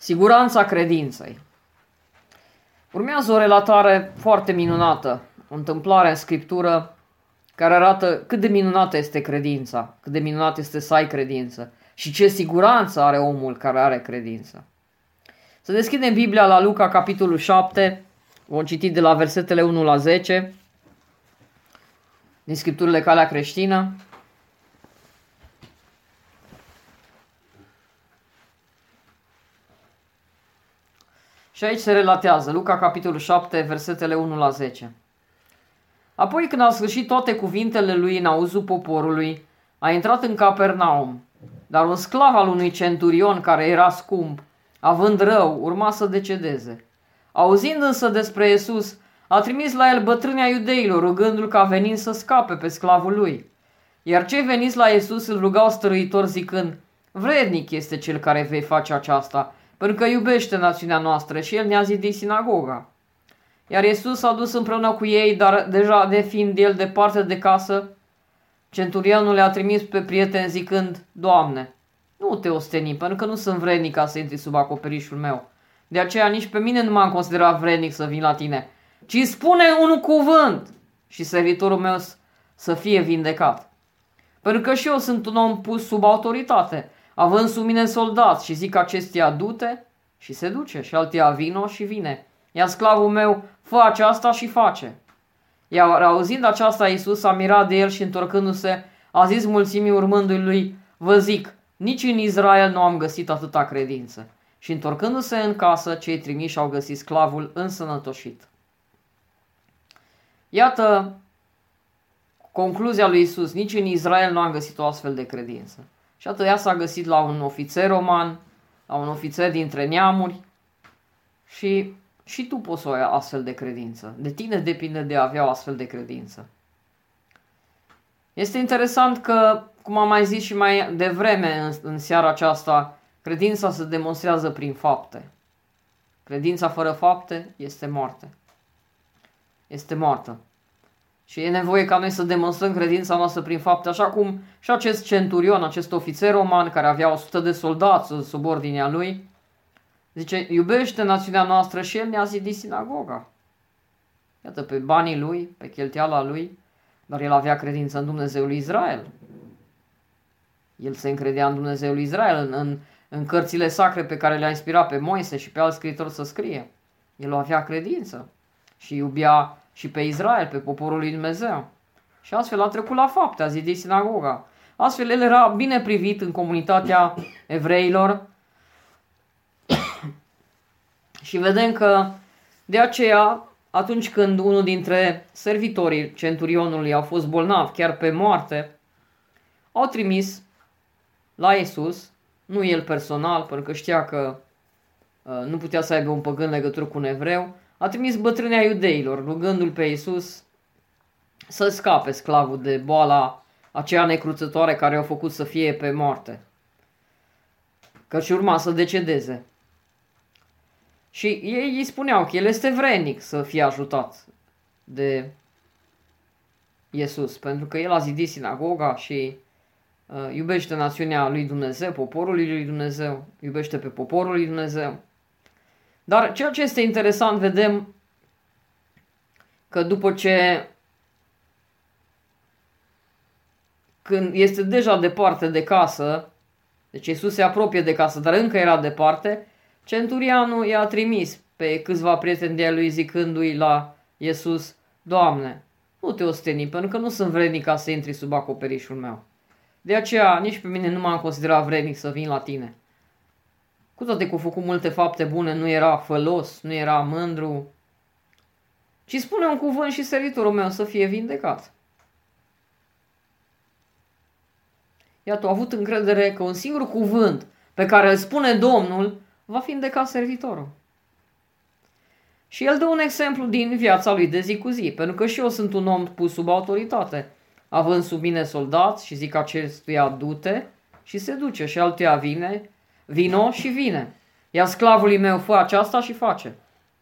Siguranța credinței. Urmează o relatare foarte minunată, o întâmplare în Scriptură care arată cât de minunată este credința, cât de minunat este să ai credință și ce siguranță are omul care are credință. Să deschidem Biblia la Luca, capitolul 7, vom citi de la versetele 1 la 10, din Scripturile Calea Creștină. Și aici se relatează, Luca, capitolul 7, versetele 1 la 10. Apoi, când a sfârșit toate cuvintele lui în auzul poporului, a intrat în Capernaum. Dar un sclav al unui centurion care era scump, având rău, urma să decedeze. Auzind însă despre Iisus, a trimis la el bătrânea iudeilor, rugându-l ca venind să scape pe sclavul lui. Iar cei veniți la Iisus îl rugau stăruitor zicând: vrednic este cel care vei face aceasta, pentru că iubește națiunea noastră și el ne-a zidit sinagoga. Iar Iisus s-a dus împreună cu ei, dar deja de fiind el departe de casă, centurionul le-a trimis pe prieteni zicând: Doamne, nu te osteni, pentru că nu sunt vrednic ca să intri sub acoperișul meu. De aceea nici pe mine nu m-am considerat vrednic să vin la tine, ci spune un cuvânt și servitorul meu să fie vindecat. Pentru că și eu sunt un om pus sub autoritate, având sub mine soldați, și zic acestia: du-te, și se duce, și altia: vino, și vine. Iar sclavul meu: fă aceasta, și face. Iar auzind aceasta, Iisus s-a mirat de el și întorcându-se a zis mulțimii urmându-i lui: vă zic, nici în Israel nu am găsit atâta credință. Și întorcându-se în casă, cei trimiși au găsit sclavul însănătoșit. Iată concluzia lui Iisus: nici în Israel nu am găsit o astfel de credință. Și atât ea s-a găsit la un ofițer roman, la un ofițer dintre neamuri, și tu poți să ai astfel de credință. De tine depinde de a avea o astfel de credință. Este interesant că, cum am mai zis și mai devreme în seara aceasta, credința se demonstrează prin fapte. Credința fără fapte este moarte. Este moartă. Și e nevoie ca noi să demonstrăm credința noastră prin fapte, așa cum și acest centurion, acest ofițer roman care avea 100 de soldați sub ordinea lui, zice: iubește națiunea noastră și el ne-a zidit sinagoga. Iată, pe banii lui, pe cheltuiala lui, dar el avea credință în Dumnezeul Israel. El se încredea în Dumnezeul Israel, în cărțile sacre pe care le-a inspirat pe Moise și pe alți scriitori să scrie. El avea credință și iubea și pe Israel, pe poporul lui Dumnezeu. Și astfel a trecut la fapte, a zidit sinagoga. Astfel el era bine privit în comunitatea evreilor. Și vedem că de aceea, atunci când unul dintre servitorii centurionului a fost bolnav, chiar pe moarte, au trimis la Iisus, nu el personal, pentru că știa că nu putea să aibă un păgân legătură cu un evreu, a trimis bătrânea iudeilor, rugându-l pe Iisus să scape sclavul de boala aceea necruțătoare care o făcut să fie pe moarte, căci urma să decedeze. Și ei îi spuneau că el este vrednic să fie ajutat de Iisus, pentru că el a zidit sinagoga și iubește națiunea lui Dumnezeu, poporul lui Dumnezeu, iubește pe poporul lui Dumnezeu. Dar ceea ce este interesant, vedem că după ce, când este deja departe de casă, deci Iisus se apropie de casă, dar încă era departe, centurianul i-a trimis pe câțiva prieteni de-ai lui zicându-i la Iisus: Doamne, nu te osteni, pentru că nu sunt vrednic ca să intri sub acoperișul meu. De aceea nici pe mine nu m-am considerat vrednic să vin la tine. Cu toate că a făcut multe fapte bune, nu era fălos, nu era mândru, ci spune un cuvânt și servitorul meu să fie vindecat. Iată, a avut încredere că un singur cuvânt pe care îl spune Domnul va vindeca servitorul. Și el dă un exemplu din viața lui de zi cu zi, pentru că și eu sunt un om pus sub autoritate, având sub mine soldați, și zic acestuia: du-te, și se duce, și altuia: vino, și vine. Iar sclavului meu: fă aceasta, și face.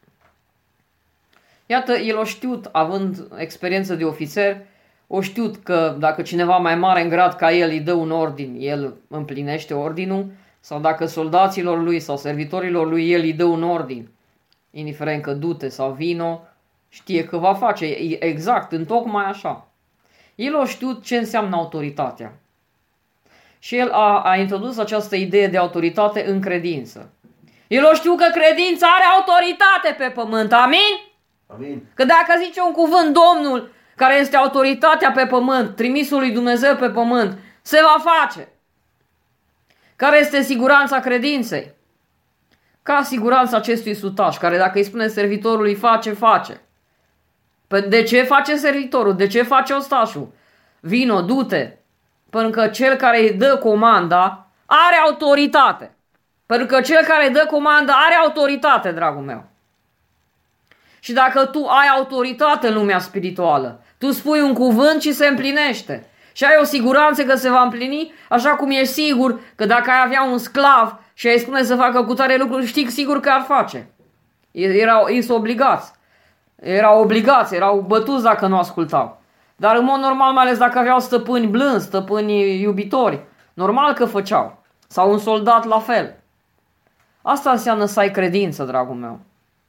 Iată, el o știut, având experiență de ofițer, o știut că dacă cineva mai mare în grad ca el îi dă un ordin, el împlinește ordinul, sau dacă soldaților lui sau servitorilor lui el îi dă un ordin, indiferent că du-te sau vino, știe că va face exact, întocmai așa. El a știut ce înseamnă autoritatea. Și el a introdus această idee de autoritate în credință. El a știut că credința are autoritate pe pământ, amin? Amin. Că dacă zice un cuvânt Domnul, care este autoritatea pe pământ, trimisul lui Dumnezeu pe pământ, se va face. Care este siguranța credinței? Ca siguranța acestui sutaș, care dacă îi spune servitorului face, face. De ce face servitorul? De ce face ostașul? Vino, du-te. Pentru că cel care îi dă comanda are autoritate. Pentru că cel care îi dă comanda are autoritate, dragul meu. Și dacă tu ai autoritate în lumea spirituală, tu spui un cuvânt și se împlinește. Și ai o siguranță că se va împlini, așa cum ești sigur că dacă ai avea un sclav și ai spune să facă cutare lucruri, știi sigur că ar face. Erau obligați. Erau bătuți dacă nu ascultau. Dar în mod normal, mai ales dacă aveau stăpâni blânzi, stăpâni iubitori, normal că făceau. Sau un soldat la fel. Asta înseamnă să ai credință, dragul meu.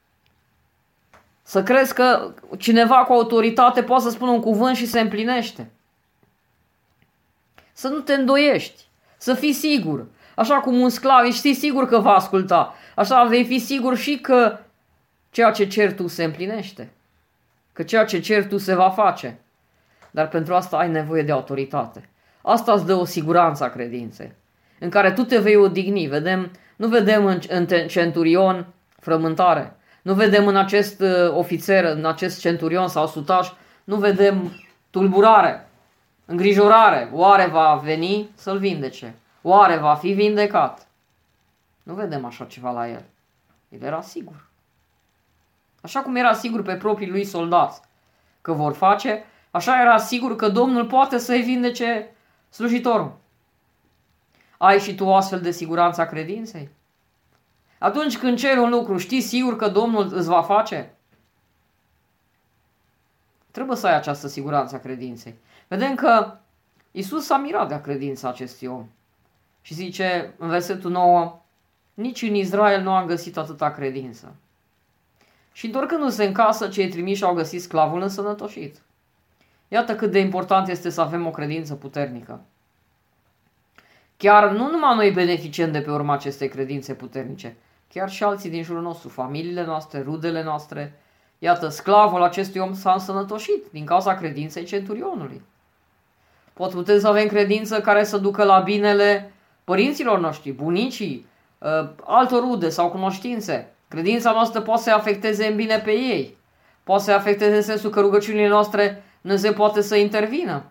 Să crezi că cineva cu autoritate poate să spună un cuvânt și se împlinește. Să nu te îndoiești. Să fii sigur. Așa cum un sclav, ești sigur că va asculta. Așa vei fi sigur și că ceea ce ceri tu se împlinește. Că ceea ce ceri tu se va face. Dar pentru asta ai nevoie de autoritate. Asta îți dă o siguranță a credinței. În care tu te vei odihni. Nu vedem în centurion frământare. Nu vedem în acest ofițer, în acest centurion sau sutaș, nu vedem tulburare, îngrijorare. Oare va veni să-l vindece? Oare va fi vindecat? Nu vedem așa ceva la el. El era sigur. Așa cum era sigur pe proprii lui soldați că vor face, așa era sigur că Domnul poate să-i vindece slujitorul. Ai și tu o astfel de siguranță a credinței? Atunci când ceri un lucru, știi sigur că Domnul îți va face? Trebuie să ai această siguranță a credinței. Vedem că Iisus s-a mirat de credința acestui om. Și zice în versetul 9, nici în Israel nu am găsit atâta credință. Și întorcându-se în casă, cei trimiși au găsit sclavul însănătoșit. Iată cât de important este să avem o credință puternică. Chiar nu numai noi beneficiem de pe urma acestei credințe puternice, chiar și alții din jurul nostru, familiile noastre, rudele noastre. Iată, sclavul acestui om s-a însănătoșit din cauza credinței centurionului. Putem să avem credință care să ducă la binele părinților noștri, bunicii, altor rude sau cunoștințe. Credința noastră poate să afecteze în bine pe ei. Poate să afecteze în sensul că rugăciunile noastre Dumnezeu poate să intervină.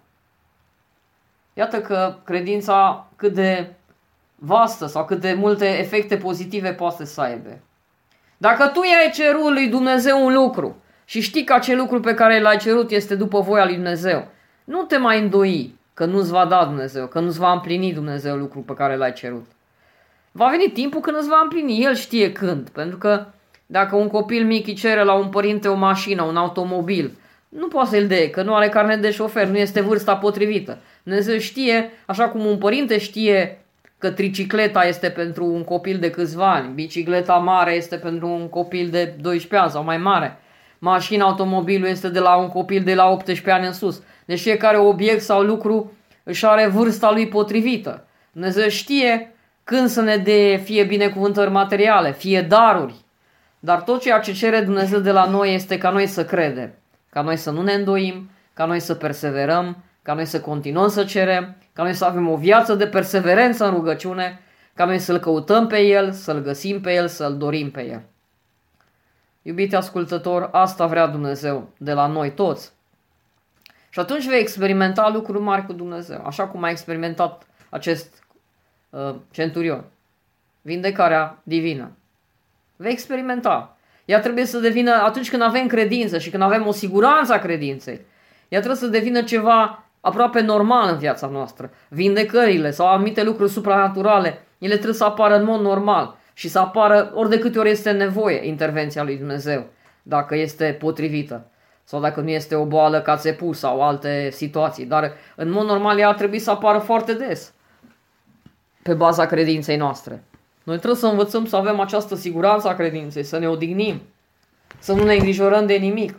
Iată că credința cât de vastă sau cât de multe efecte pozitive poate să aibă. Dacă tu i-ai cerut lui Dumnezeu un lucru și știi că acel lucru pe care l-ai cerut este după voia lui Dumnezeu, nu te mai îndoi că nu-ți va da Dumnezeu, că nu-ți va împlini Dumnezeu lucrul pe care l-ai cerut. Va veni timpul când îți va împlini, El știe când, pentru că dacă un copil mic îi cere la un părinte o mașină, un automobil, nu poate să-l dea, că nu are carnet de șofer, nu este vârsta potrivită. Dumnezeu știe, așa cum un părinte știe că tricicleta este pentru un copil de câțiva ani, bicicleta mare este pentru un copil de 12 ani sau mai mare, mașina, automobilul este de la un copil de la 18 ani în sus. Deci fiecare obiect sau lucru își are vârsta lui potrivită. Dumnezeu știe când să ne dea fie binecuvântări materiale, fie daruri. Dar tot ceea ce cere Dumnezeu de la noi este ca noi să credem, ca noi să nu ne îndoim, ca noi să perseverăm, ca noi să continuăm să cerem, ca noi să avem o viață de perseverență în rugăciune, ca noi să-L căutăm pe El, să-L găsim pe El, să-L dorim pe El. Iubite ascultător, asta vrea Dumnezeu de la noi toți. Și atunci vei experimenta lucruri mari cu Dumnezeu, așa cum a experimentat acest centurion. Vindecarea divină. Vei experimenta. Ea trebuie să devină, atunci când avem credință și când avem o siguranță a credinței, ea trebuie să devină ceva aproape normal în viața noastră. Vindecările sau anumite lucruri supranaturale, ele trebuie să apară în mod normal și să apară ori de câte ori este nevoie intervenția lui Dumnezeu, dacă este potrivită sau dacă nu este o boală ca țepus sau alte situații. Dar în mod normal ea ar trebui să apară foarte des. pe baza credinței noastre. Noi trebuie să învățăm să avem această siguranță a credinței, să ne odihnim, să nu ne îngrijorăm de nimic.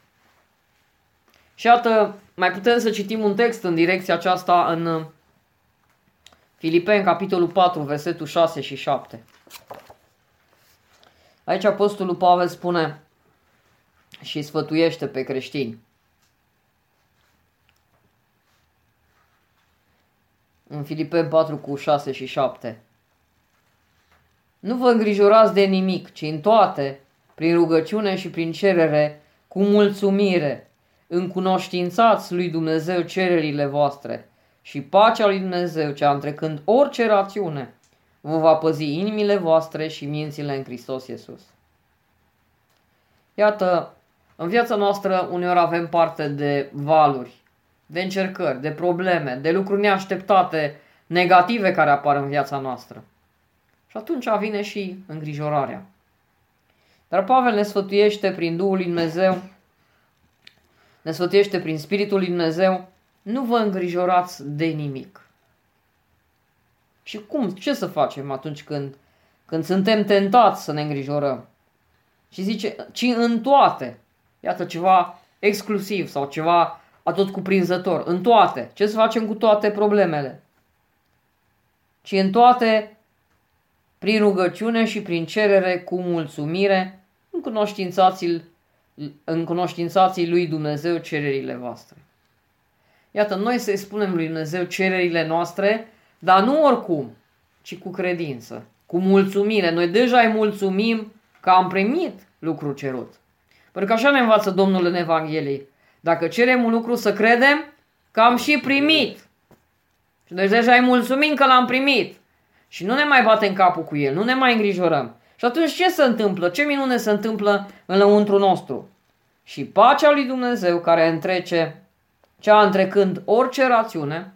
Și iată, mai putem să citim un text în direcția aceasta în Filipeni, capitolul 4, versetul 6 și 7. Aici Apostolul Pavel spune și sfătuiește pe creștini. În Filipeni 4 cu 6 și 7. Nu vă îngrijorați de nimic, ci în toate, prin rugăciune și prin cerere, cu mulțumire, încunoștințați lui Dumnezeu cererile voastre și pacea lui Dumnezeu, cea întrecând orice rațiune, vă va păzi inimile voastre și mințile în Hristos Iisus. Iată, în viața noastră uneori avem parte de valuri, de încercări, de probleme, de lucruri neașteptate, negative care apar în viața noastră. Și atunci vine și îngrijorarea. Dar Pavel ne sfătuiește prin Duhul lui Dumnezeu, ne sfătuiește prin Spiritul lui Dumnezeu, nu vă îngrijorați de nimic. Și cum? Ce să facem atunci când suntem tentați să ne îngrijorăm? Și zice, ci în toate. Iată ceva exclusiv sau ceva atot cuprinzător. În toate. Ce să facem cu toate problemele? Ci în toate, prin rugăciune și prin cerere cu mulțumire, în cunoștințații lui Dumnezeu cererile voastre. Iată, noi să-i spunem lui Dumnezeu cererile noastre, dar nu oricum, ci cu credință, cu mulțumire. Noi deja îi mulțumim că am primit lucrul cerut. Pentru că așa ne învață Domnul în Evanghelie. Dacă cerem un lucru să credem că am și primit. Și noi deja îi mulțumim că l-am primit. Și nu ne mai batem capul cu el, nu ne mai îngrijorăm. Și atunci ce se întâmplă? Ce minune se întâmplă în lăuntru nostru? Și pacea lui Dumnezeu care întrece, cea întrecând orice rațiune,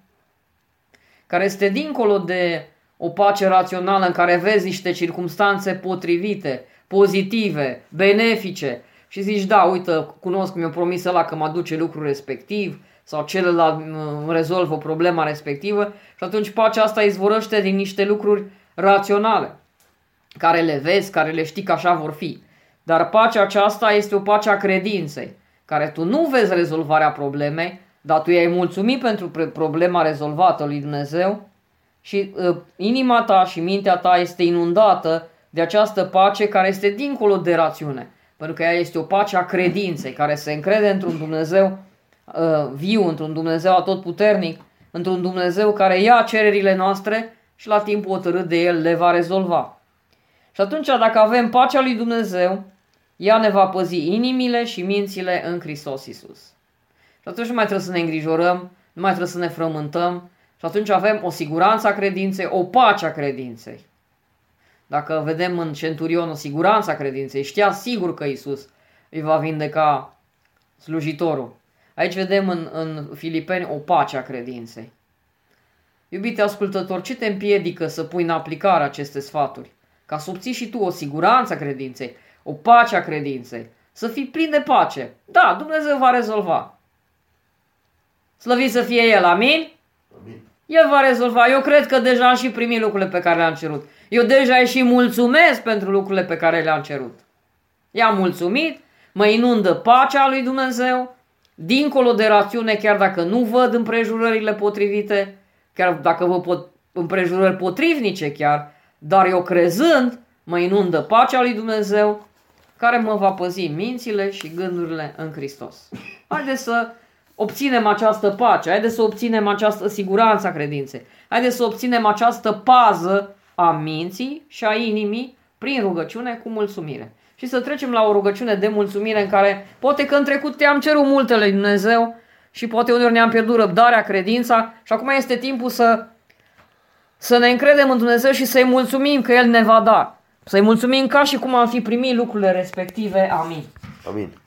care este dincolo de o pace rațională în care vezi niște circumstanțe potrivite, pozitive, benefice și zici, da, uite, cunosc, mi-a promis ăla că mă aduce lucrul respectiv sau celălalt rezolvă problema respectivă și atunci pacea asta izvorăște din niște lucruri raționale care le vezi, care le știi că așa vor fi. Dar pacea aceasta este o pace a credinței, care tu nu vezi rezolvarea problemei, dar tu i-ai mulțumit pentru problema rezolvată lui Dumnezeu și inima ta și mintea ta este inundată de această pace care este dincolo de rațiune. Pentru că ea este o pace a credinței, care se încrede într-un Dumnezeu viu, într-un Dumnezeu atotputernic, într-un Dumnezeu care ia cererile noastre și la timpul hotărât de El le va rezolva. Și atunci, dacă avem pacea lui Dumnezeu, ea ne va păzi inimile și mințile în Hristos Iisus. Și atunci nu mai trebuie să ne îngrijorăm, nu mai trebuie să ne frământăm și atunci avem o siguranță a credinței, o pace a credinței. Dacă vedem în centurion o siguranță a credinței, știa sigur că Iisus îi va vindeca slujitorul. Aici vedem în Filipeni o pace a credinței. Iubite ascultător, ce te împiedică să pui în aplicare aceste sfaturi? Ca să obții și tu o siguranță a credinței, o pace a credinței, să fii plin de pace. Da, Dumnezeu va rezolva. Slăvit să fie El, amin? Amin. El va rezolva. Eu cred că deja am și primit lucrurile pe care le-am cerut. Eu deja îi și mulțumesc pentru lucrurile pe care le-am cerut. I-am mulțumit, mă inundă pacea lui Dumnezeu, dincolo de rațiune, chiar dacă nu văd împrejurările potrivite, chiar dacă văd împrejurări potrivnice chiar, dar eu crezând, mă inundă pacea lui Dumnezeu, care mă va păzi mințile și gândurile în Hristos. Haideți să obținem această pace, haideți să obținem această siguranță a credinței, haideți să obținem această pază a minții și a inimii prin rugăciune cu mulțumire. Și să trecem la o rugăciune de mulțumire în care poate că în trecut te-am cerut multele lui Dumnezeu și poate uneori ne-am pierdut răbdarea, credința și acum este timpul să ne încredem în Dumnezeu și să-i mulțumim că El ne va da. Să-i mulțumim ca și cum am fi primit lucrurile respective. Amin. Amin.